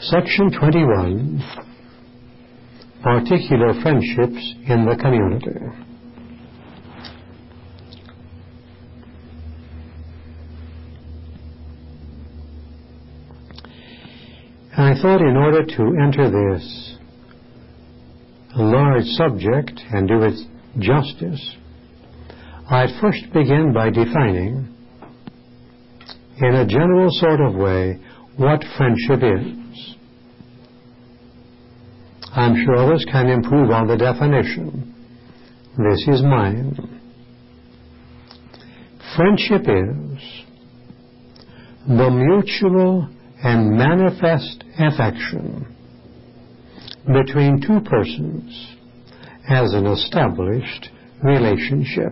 Section 21, Particular Friendships in the Community. I thought in order to enter this large subject and do it justice, I'd first begin by defining, in a general sort of way, what friendship is. I'm sure others can improve on the definition. This is mine. Friendship is the mutual and manifest affection between two persons as an established relationship.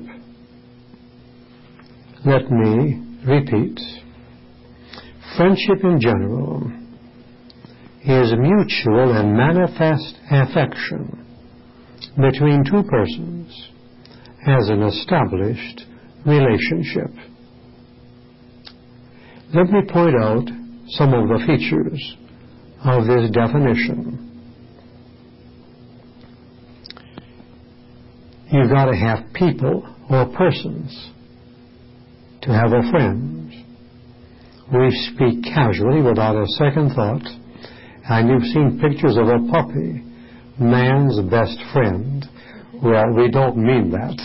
Let me repeat. Friendship in general is mutual and manifest affection between two persons as an established relationship. Let me point out some of the features of this definition. You've got to have people or persons to have a friend. We speak casually without a second thought, and you've seen pictures of a puppy, man's best friend. Well, we don't mean that.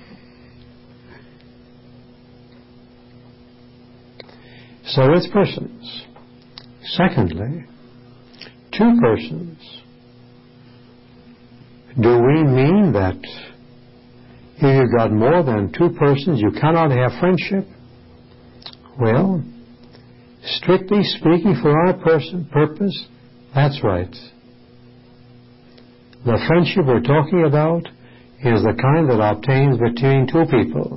So it's persons. Secondly, two persons. Do we mean that if you've got more than two persons, you cannot have friendship? Well, strictly speaking, for our purpose, that's right. The friendship we're talking about is the kind that obtains between two people.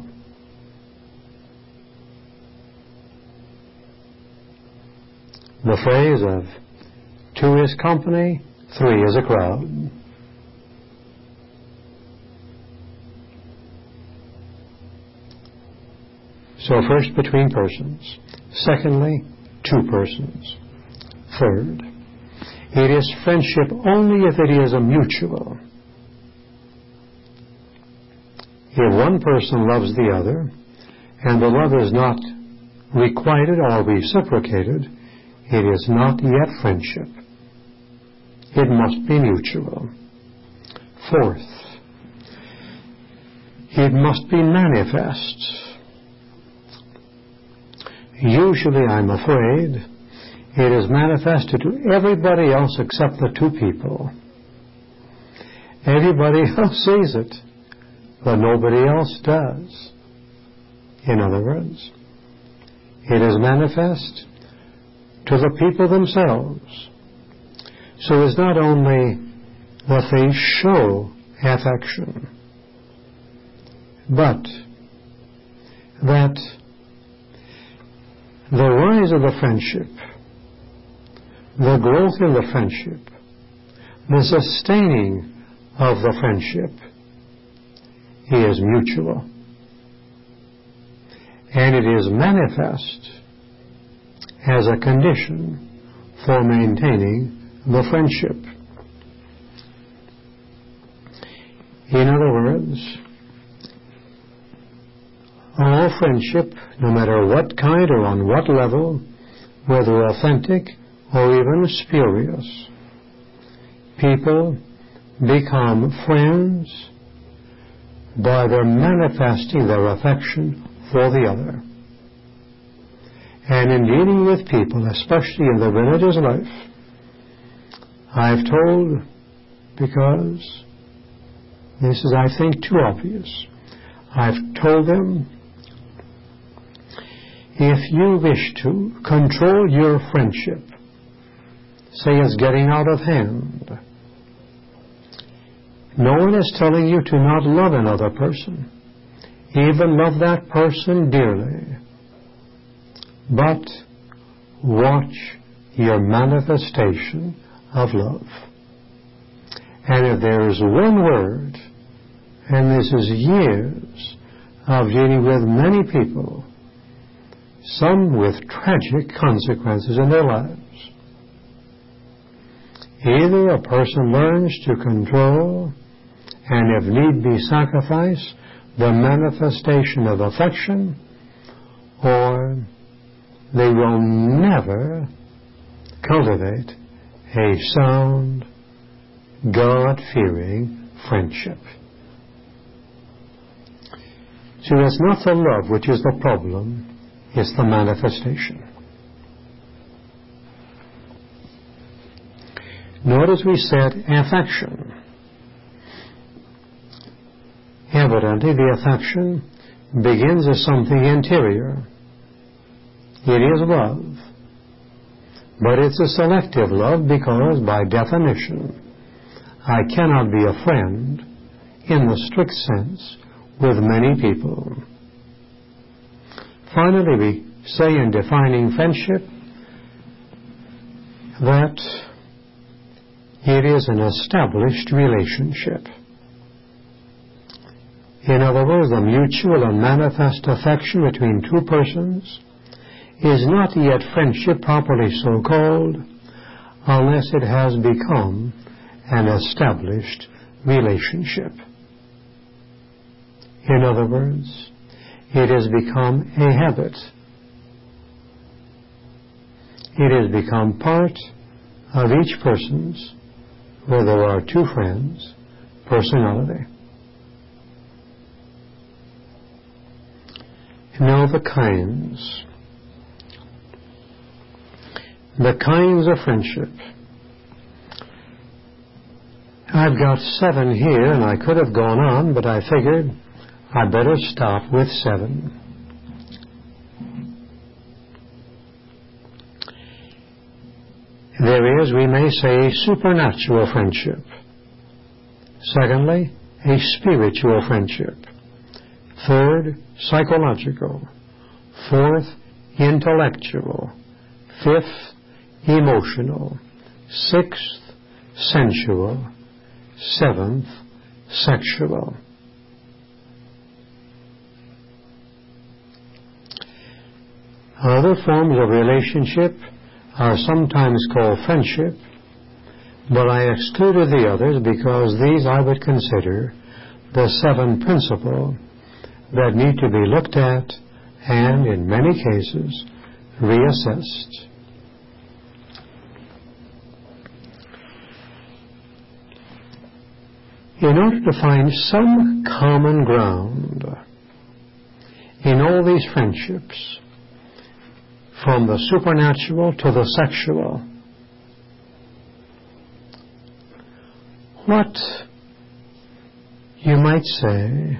The phrase of two is company, three is a crowd. So first, between persons. Secondly, two persons. Third, it is friendship only if it is a mutual. If one person loves the other, and the love is not requited or reciprocated, it is not yet friendship. It must be mutual. Fourth, it must be manifest. Usually, I'm afraid, it is manifested to everybody else except the two people. Everybody else sees it, but nobody else does. In other words, it is manifest to the people themselves. So it's not only that they show affection, but that the rise of the friendship, the growth in the friendship, the sustaining of the friendship is mutual. And it is manifest as a condition for maintaining the friendship. In other words, all friendship, no matter what kind or on what level, whether authentic or even spurious, people become friends by their manifesting their affection for the other. And in dealing with people, especially in the religious life, I've told, because this is, I think, too obvious, I've told them, if you wish to control your friendship, say it's getting out of hand, no one is telling you to not love another person, even love that person dearly, but watch your manifestation of love. And if there is one word, and this is years of dealing with many people, some with tragic consequences in their lives, Either a person learns to control and, if need be, sacrifice the manifestation of affection, or they will never cultivate a sound, God-fearing friendship. So it's not the love which is the problem, it's the manifestation. Notice we said affection. Evidently, the affection begins as something interior. It is love. But it's a selective love because, by definition, I cannot be a friend, in the strict sense, with many people. Finally, we say in defining friendship that it is an established relationship. In other words, the mutual and manifest affection between two persons is not yet friendship properly so called unless it has become an established relationship. In other words, it has become a habit. It has become part of each person's, where there are two friends, personality. Now the kinds. The kinds of friendship. I've got 7 here, and I could have gone on, but I figured I'd better stop with 7. There is, we may say, supernatural friendship. Secondly, a spiritual friendship. Third, psychological. Fourth, intellectual. Fifth, emotional. Sixth, sensual. Seventh, sexual. Other forms of relationship are sometimes called friendship, but I excluded the others because these I would consider the 7 principal that need to be looked at and, in many cases, reassessed. In order to find some common ground in all these friendships, from the supernatural to the sexual, what you might say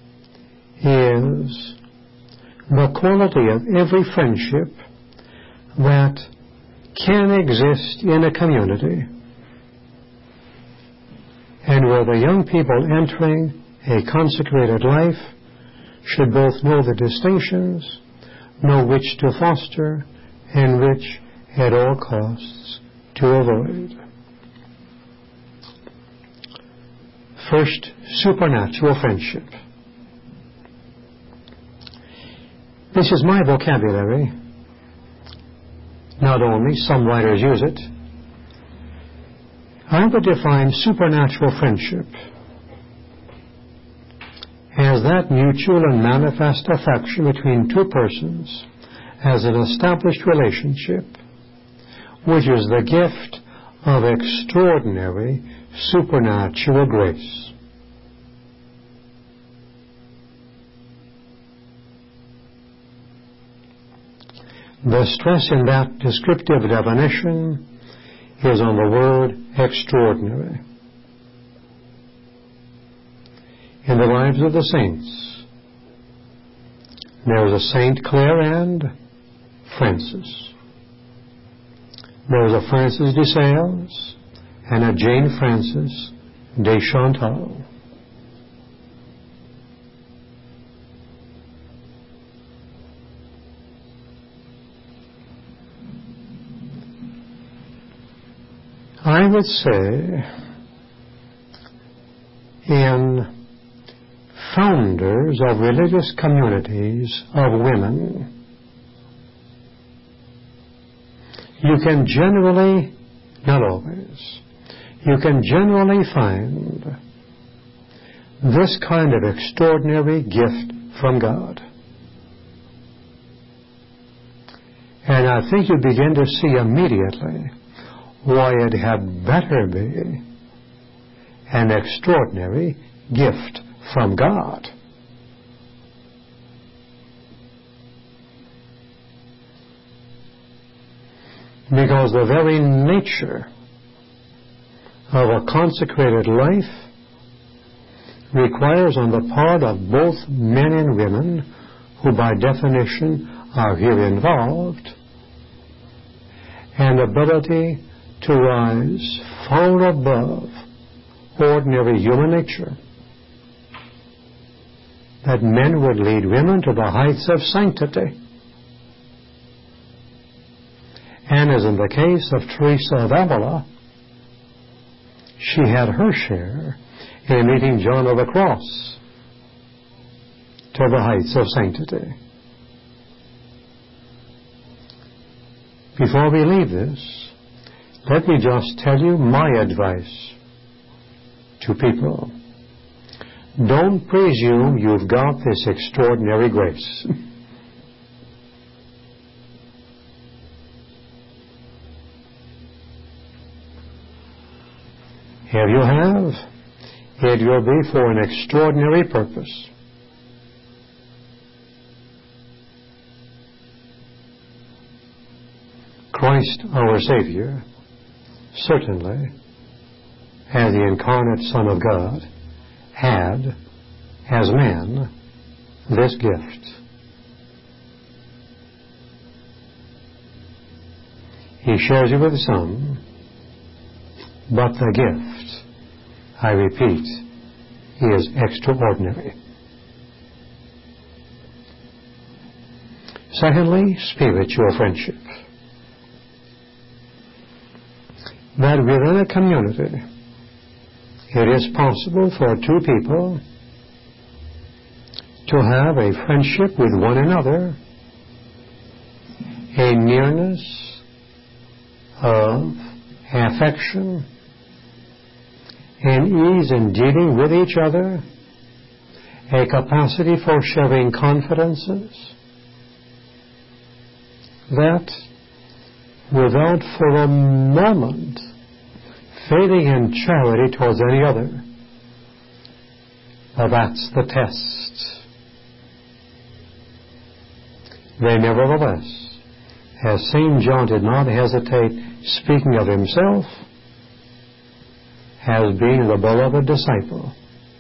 is the quality of every friendship that can exist in a community, and where the young people entering a consecrated life should both know the distinctions, know which to foster, and which at all costs to avoid. First, supernatural friendship. This is my vocabulary. Not only, some writers use it. I would define supernatural friendship as that mutual and manifest affection between two persons as an established relationship, which is the gift of extraordinary supernatural grace. The stress in that descriptive definition is on the word extraordinary. In the lives of the saints, there was a Saint Clare and Francis. There was a Francis de Sales and a Jane Frances de Chantal. I would say in founders of religious communities of women, you can generally, not always, you can generally find this kind of extraordinary gift from God. And I think you begin to see immediately why it had better be an extraordinary gift from God. Because the very nature of a consecrated life requires on the part of both men and women, who by definition are here involved, an ability to rise far above ordinary human nature. That men would lead women to the heights of sanctity. And as in the case of Teresa of Avila, she had her share in leading John of the Cross to the heights of sanctity. Before we leave this, let me just tell you my advice to people. Don't presume you've got this extraordinary grace. If you have, it will be for an extraordinary purpose. Christ, our Savior, certainly, as the incarnate Son of God, had, as man, this gift. He shares it with some, but the gift, I repeat, is extraordinary. Secondly, spiritual friendship. That within a community, it is possible for two people to have a friendship with one another, a nearness of affection, an ease in dealing with each other, a capacity for sharing confidences, that without for a moment failing in charity towards any other. Now that's the test. They nevertheless, as St. John did not hesitate speaking of himself as being the beloved disciple.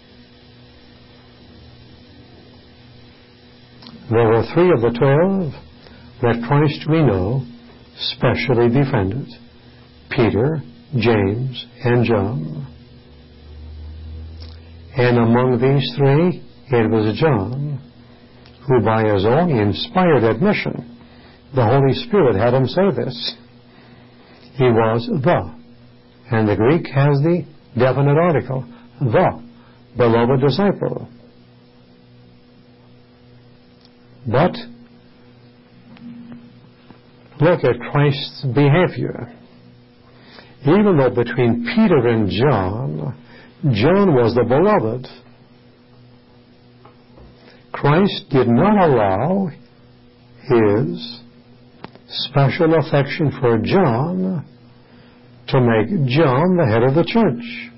There were 3 of the 12 that Christ, we know, specially befriended: Peter, James, and John. And among these 3, it was John who, by his own inspired admission, the Holy Spirit had him say this, he was the, and the Greek has the definite article, the beloved disciple. But look at Christ's behavior. Even though between Peter and John, John was the beloved, Christ did not allow his special affection for John to make John the head of the church.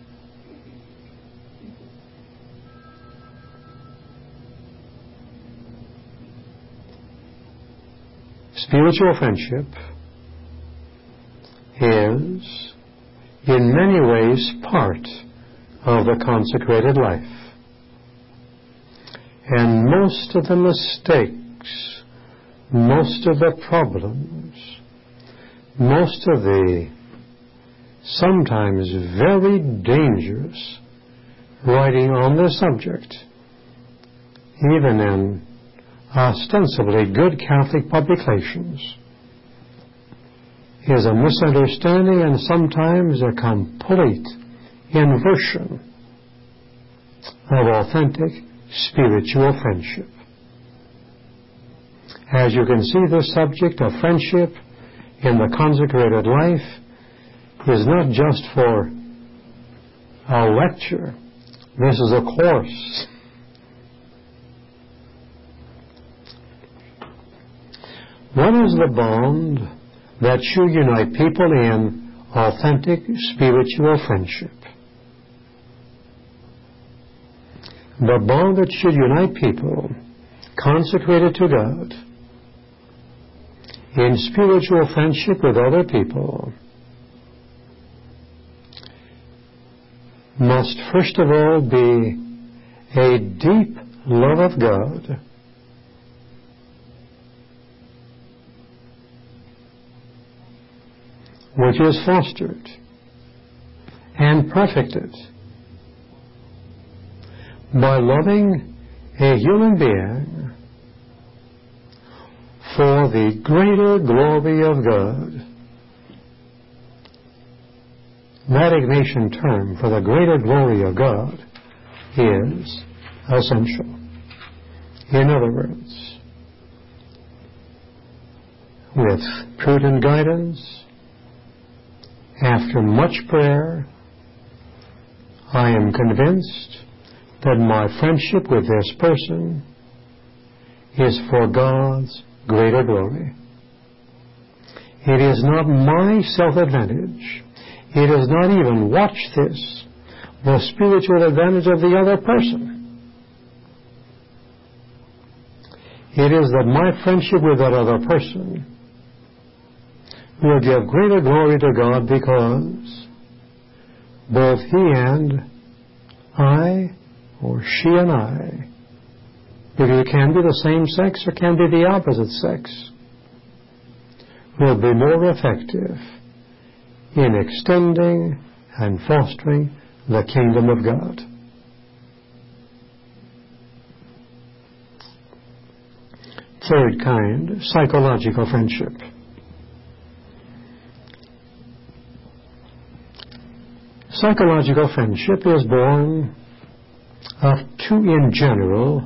Spiritual friendship is in many ways part of the consecrated life. And most of the mistakes, most of the problems, most of the sometimes very dangerous writing on the subject, even in ostensibly good Catholic publications, is a misunderstanding and sometimes a complete inversion of authentic spiritual friendship. As you can see, the subject of friendship in the consecrated life is not just for a lecture. This is a course. What is the bond that should unite people in authentic spiritual friendship? The bond that should unite people consecrated to God in spiritual friendship with other people must first of all be a deep love of God which is fostered and perfected by loving a human being for the greater glory of God. That Ignatian term for the greater glory of God is essential. In other words, with prudent guidance, after much prayer, I am convinced that my friendship with this person is for God's greater glory. It is not my self-advantage. It is not even, watch this, the spiritual advantage of the other person. It is that my friendship with that other person will give greater glory to God because both he and I, or she and I, because it can be the same sex or can be the opposite sex, will be more effective in extending and fostering the kingdom of God. Third kind, psychological friendship. Psychological friendship is born of two, in general,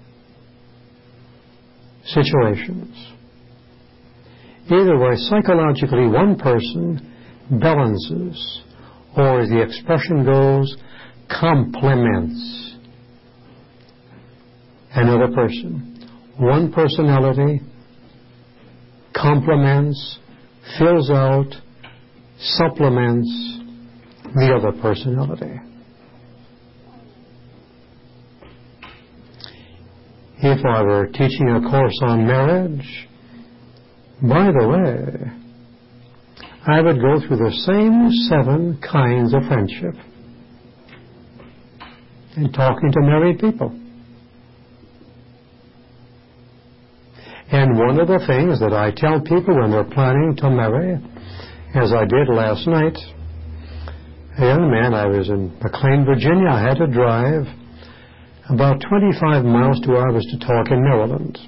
situations. Either where psychologically one person balances, or as the expression goes, complements another person. One personality complements, fills out, supplements the other personality. If I were teaching a course on marriage, by the way, I would go through the same 7 kinds of friendship in talking to married people. And one of the things that I tell people when they're planning to marry, as I did last night, a young man, I was in McLean, Virginia. I had to drive about 25 miles to where I was to talk in Maryland.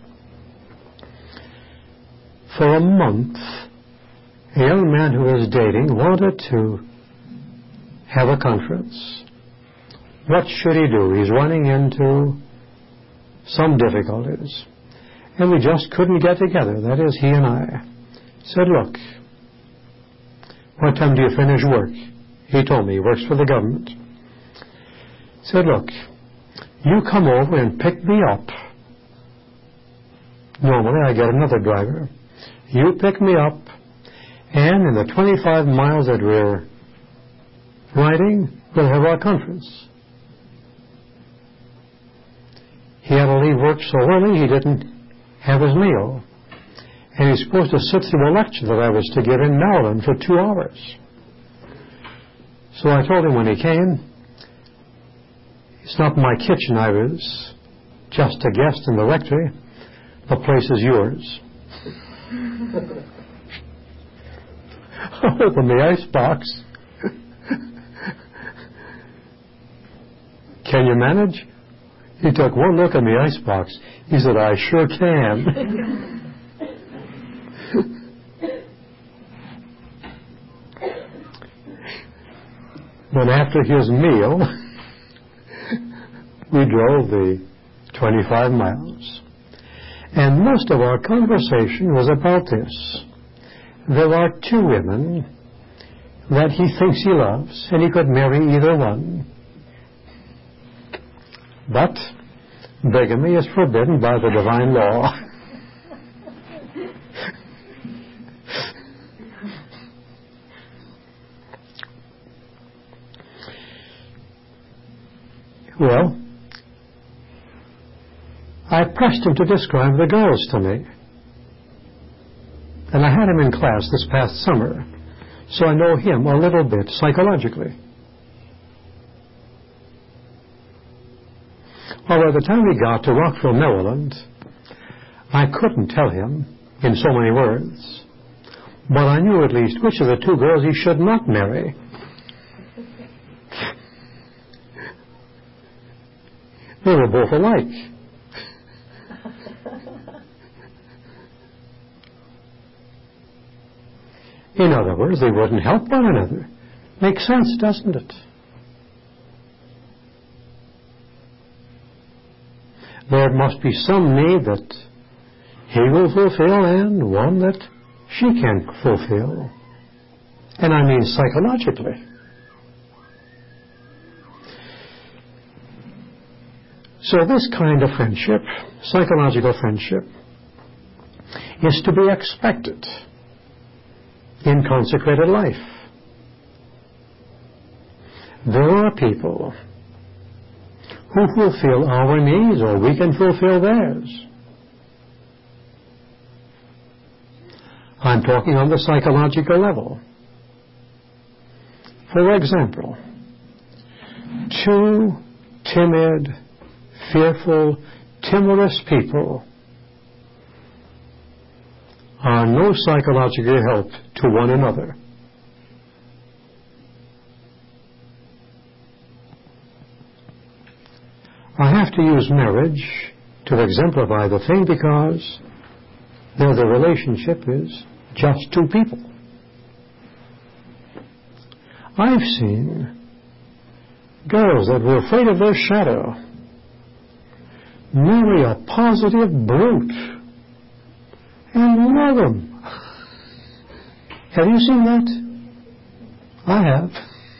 For a month, a young man who was dating wanted to have a conference. What should he do? He's running into some difficulties. And we just couldn't get together. That is, he and I. Said, look, what time do you finish work? He told me he works for the government. Said, look, you come over and pick me up. Normally I get another driver. You pick me up, and in the 25 miles that we're riding, we'll have our conference. He had to leave work so early he didn't have his meal. And he's supposed to sit through a lecture that I was to give in Maryland for 2 hours. So I told him when he came, it's not my kitchen, I was just a guest in the rectory. The place is yours. Open the icebox. Can you manage? He took one look in the icebox. He said, I sure can. Then after his meal, we drove the 25 miles. And most of our conversation was about this. There are 2 women that he thinks he loves, and he could marry either one. But bigamy is forbidden by the divine law. Well, I pressed him to describe the girls to me. And I had him in class this past summer, so I know him a little bit psychologically. Well, by the time we got to Rockville, Maryland, I couldn't tell him in so many words, but I knew at least which of the two girls he should not marry. They were both alike. In other words, they wouldn't help one another. Makes sense, doesn't it? There must be some need that he will fulfill and one that she can fulfill. And I mean psychologically. So this kind of friendship, psychological friendship, is to be expected in consecrated life. There are people who fulfill our needs, or we can fulfill theirs. I'm talking on the psychological level. For example, two timid, fearful, timorous people are no psychological help to one another. I have to use marriage to exemplify the thing because there the relationship is just two people. I've seen girls that were afraid of their shadow marry a positive brute and love him. Have you seen that? I have.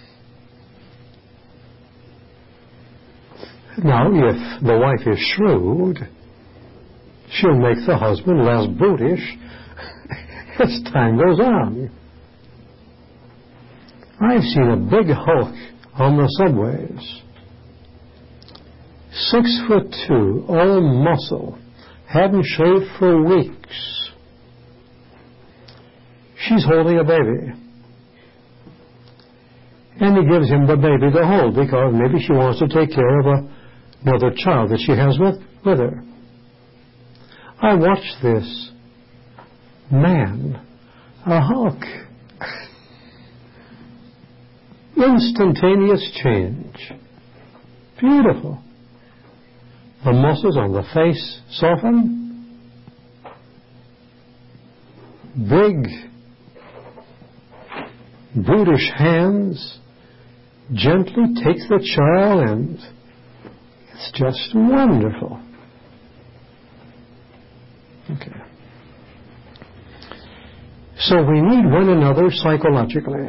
Now, if the wife is shrewd, she'll make the husband less brutish as time goes on. I've seen a big hulk on the subways, 6'2", all muscle, hadn't shaved for weeks. She's holding a baby. And he gives him the baby to hold because maybe she wants to take care of another child that she has with her. I watched this man, a hulk. Instantaneous change. Beautiful. The muscles on the face soften. Big, brutish hands gently take the child, and it's just wonderful. Okay. So we need one another psychologically.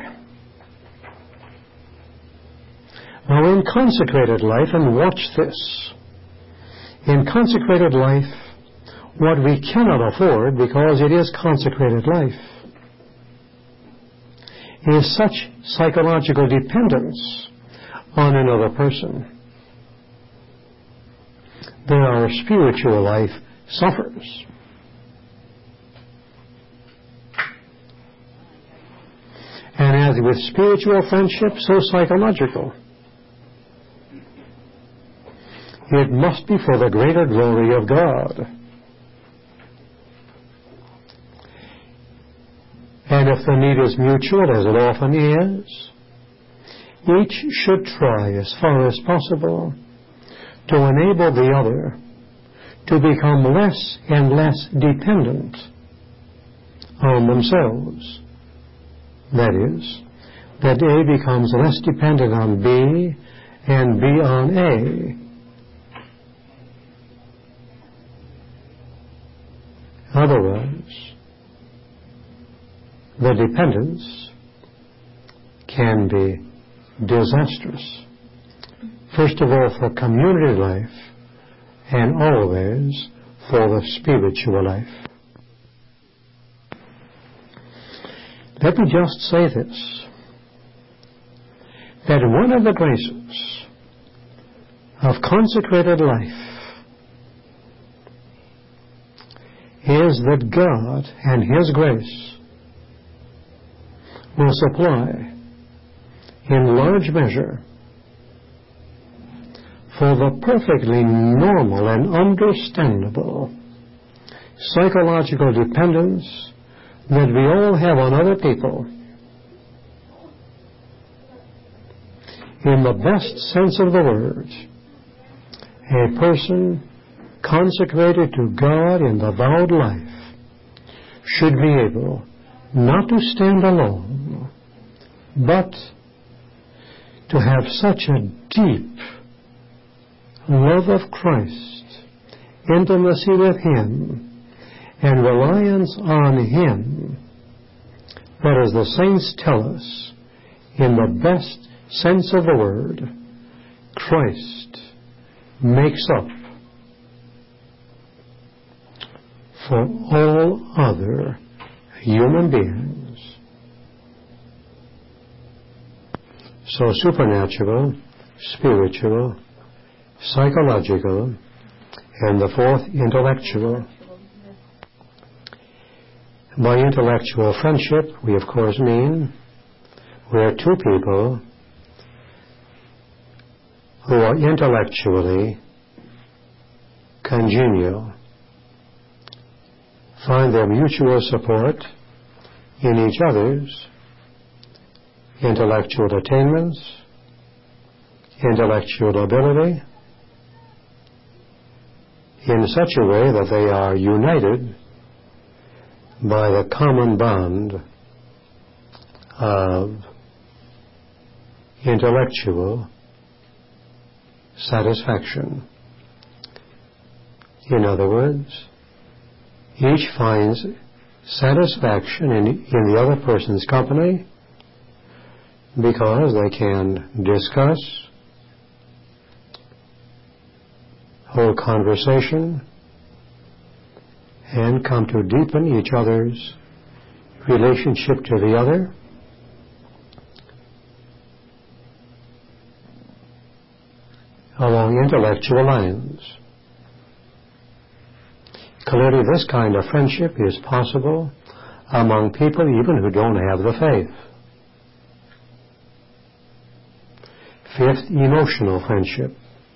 Now in consecrated life, and watch this, in consecrated life, what we cannot afford, because it is consecrated life, is such psychological dependence on another person that our spiritual life suffers. And as with spiritual friendship, so psychological. It must be for the greater glory of God. And if the need is mutual, as it often is, each should try as far as possible to enable the other to become less and less dependent on themselves. That is, that A becomes less dependent on B and B on A. Otherwise, the dependence can be disastrous. First of all, for community life, and always for the spiritual life. Let me just say this, that one of the graces of consecrated life is that God and His grace will supply in large measure for the perfectly normal and understandable psychological dependence that we all have on other people. In the best sense of the word, a person consecrated to God in the vowed life should be able not to stand alone, but to have such a deep love of Christ, intimacy with Him, and reliance on Him, that, as the saints tell us, in the best sense of the word, Christ makes up for all other human beings. So supernatural, spiritual, psychological, and the fourth, intellectual. By intellectual friendship, we of course mean where two people who are intellectually congenial find their mutual support in each other's intellectual attainments, intellectual ability, in such a way that they are united by the common bond of intellectual satisfaction. In other words, each finds satisfaction in the other person's company because they can discuss, hold conversation, and come to deepen each other's relationship to the other along intellectual lines. Clearly, this kind of friendship is possible among people even who don't have the faith. Fifth, emotional friendship,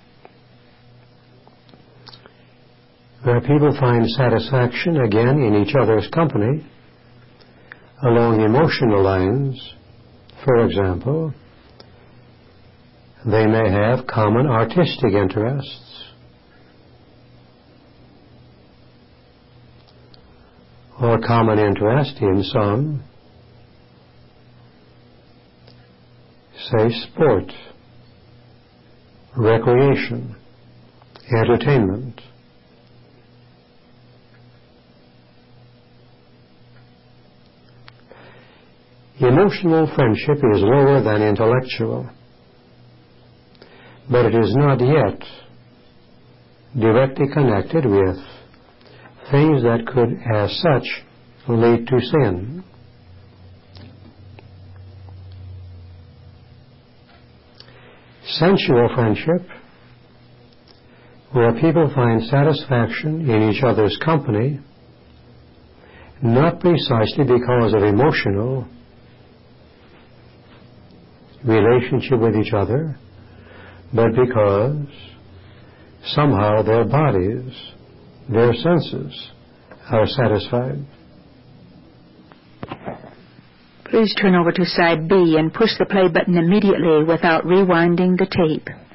where people find satisfaction again in each other's company along emotional lines. For example, they may have common artistic interests, or common interest in some, say, sport, recreation, entertainment. Emotional friendship is lower than intellectual, but it is not yet directly connected with things that could, as such, lead to sin. Sensual friendship, where people find satisfaction in each other's company, not precisely because of emotional relationship with each other, but because somehow their bodies, their senses are satisfied. Please turn over to side B and push the play button immediately without rewinding the tape.